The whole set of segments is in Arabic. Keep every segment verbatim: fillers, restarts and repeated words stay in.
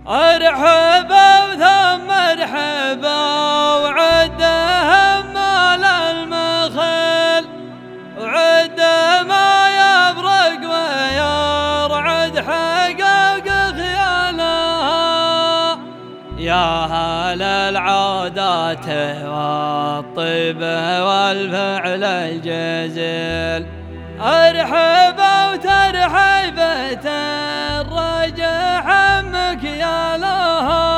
ارحبا وثم ارحبا وعدهم مال المخيل وعد ما يبرق ويرعد حقق خيالها يا هل العادات والطيب والفعل الجزيل ارحبا وترحيبة الرجع عمك يا لها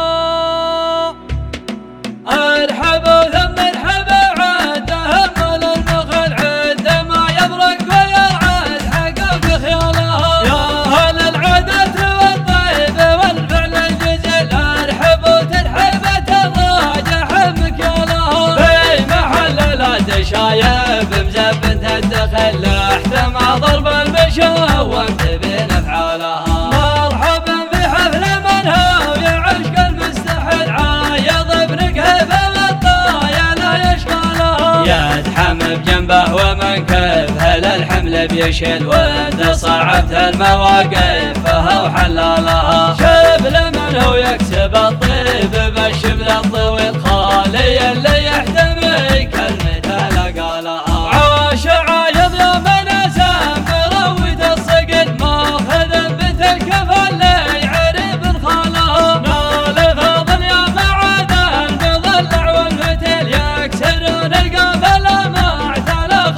ارحبا وثم ارحبا عدهم مال المخيل عد ما يبرق ويرعد حقق خيالها يا هل العادات والطيب والفعل الجزيل ارحبا وترحيبة الرجع عمك يا لها في محل لا تشايب مزبن تدخل احتمى ضرب المشاوم تبين افعالها مرحبا في حفل منها ويا عشق المستحيل عايض ابنك هبه والطايا لا يشغلها يدحم بجنبه ومنكب هل الحمل بيشيل وانت صعبت المواقف فهو حلالها شبل من هو يكسب الطيب بالشبل الطويل خالي اللي يحتمي كلمته لقالها عاش عايض يا مناسم برويد الصقل ماخذ بتلك فاللي عرب خالها نال فضل يا معاد المضلع والفتيل يكسرون القافله ما اعتلى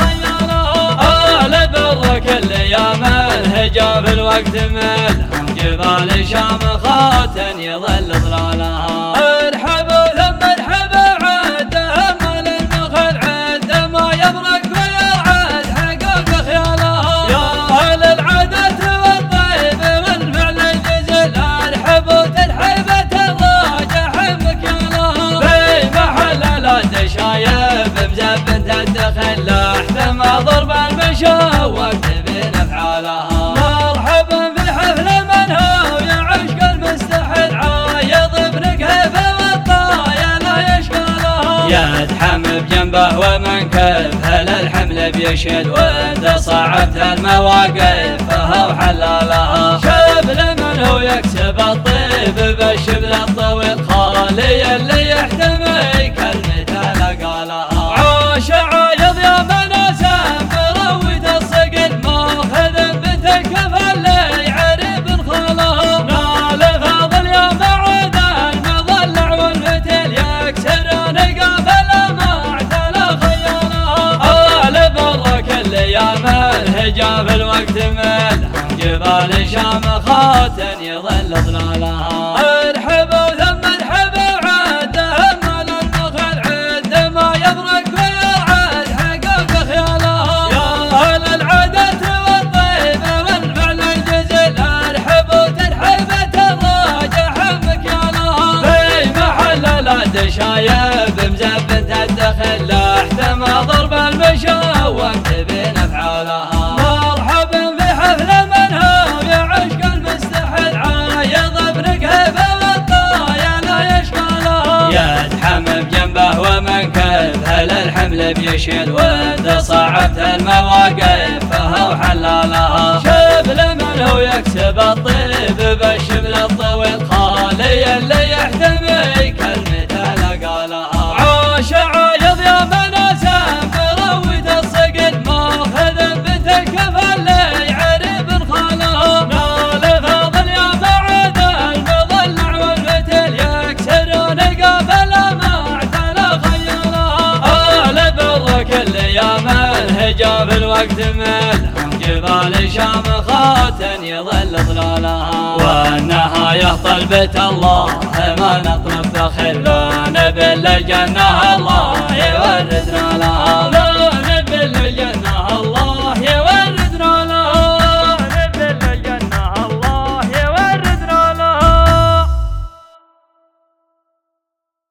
خيالها آل برك الايام الهجاب الوقت ملهم جبال شامخات يظل ظلالها ارحبوا ثم ارحبوا عدهم مال المخيل عد ما يبرق ويرعد حقق خيالها يا اهل العادات والطيب والفعل الجزيل ارحبوا ترحيبة الراجع عمك يا لها في محل لا تشايب مزبن تدخل احتمى ضرب المشاوم تبين افعالها مرحبا في حفل منها ويا عشق المستحيل عايض ابنك هبه والطايا لا يشغلها يدحم بجنبه ومنكب هل الحمل بيشيل وانت صعبت المواقف فهو حلالها شبل من هو يكسب الطيب بالشبل الطويل خالي اللي يحتمي كلمته لقالها عاش عايض يا مناسم برويد الصقل ماخذ بتلك فاللي عرب خالها نال فضل يا معاد المضلع والفتيل يكسرون القافله ما اعتلى خيالها آل برك الايام الهجاب الوقت ملهم جبال شامخات يظل ظلالها ارحبوا ثم ارحبوا عدهم مال المخيل عد ما يبرق ويرعد حقق خيالها يا اهل العادات والطيب والفعل الجزيل ارحبوا ترحيبة الراجع عمك يا لها في محل لا تشايب مزبن تدخل احتمى ضرب المشاوم تبين افعالها مرحبا في حفل منها ويا عشق المستحيل عايض ابنك هبه والطايا لا يشغلها يدحم بجنبه ومنكب هل الحمل بيشيل وانت صعبت المواقف فهو حلالها شبل من هو يكسب الطيب بالشبل الطويل خالي اللي يحتمي كلمته لقالها عاش عايض يا مناسم برويد الصقل ماخذ بتلك فاللي عرب خالها نال فضل يا معاد المضلع والفتيل يكسرون القافله ما اعتلى خيالها آل برك الايام الهجاب الوقت ملهم جبال شامخات يظل ظلالها والنهايه طلبة الله ما نطلب فخر لا نبي الجنه الله يورثنا لها